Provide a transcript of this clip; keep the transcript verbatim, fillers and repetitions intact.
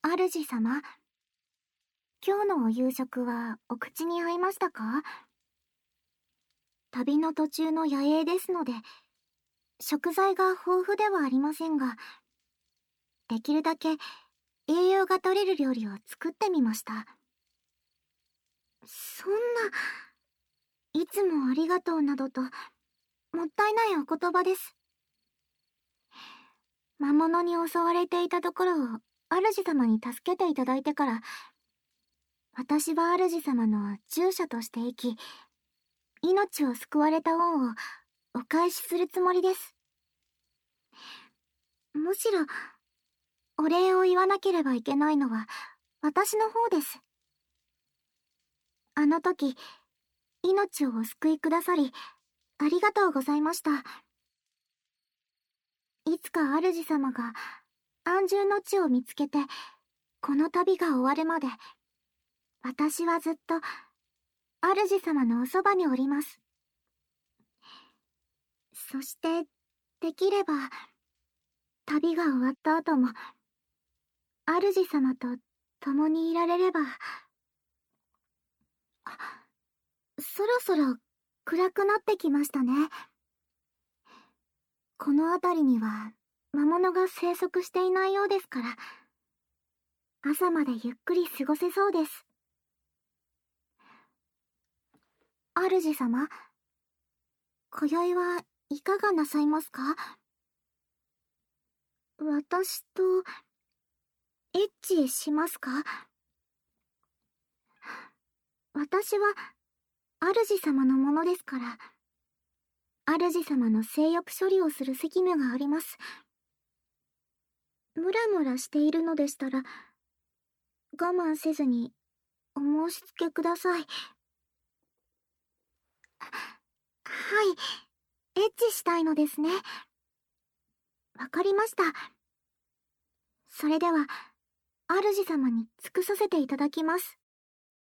主様、今日のお夕食はお口に合いましたか？旅の途中の野営ですので、食材が豊富ではありませんが、できるだけ栄養が取れる料理を作ってみました。そんな、いつもありがとうなどと、もったいないお言葉です。魔物に襲われていたところを主様に助けていただいてから、私は主様の従者として生き、命を救われた恩をお返しするつもりです。むしろ、お礼を言わなければいけないのは私の方です。あの時、命をお救いくださり、ありがとうございました。いつか主様が安住の地を見つけて、この旅が終わるまで、私はずっと主様のおそばにおります。そして、できれば、旅が終わった後も、主様と共にいられれば。そろそろ暗くなってきましたね。この辺りには魔物が生息していないようですから、朝までゆっくり過ごせそうです。主様、今宵はいかがなさいますか？私とエッチしますか？私は主様のものですから、主様の性欲処理をする責務があります。ムラムラしているのでしたら、我慢せずにお申し付けください。はい、エッチしたいのですね。わかりました。それでは、主様に尽くさせていただきます。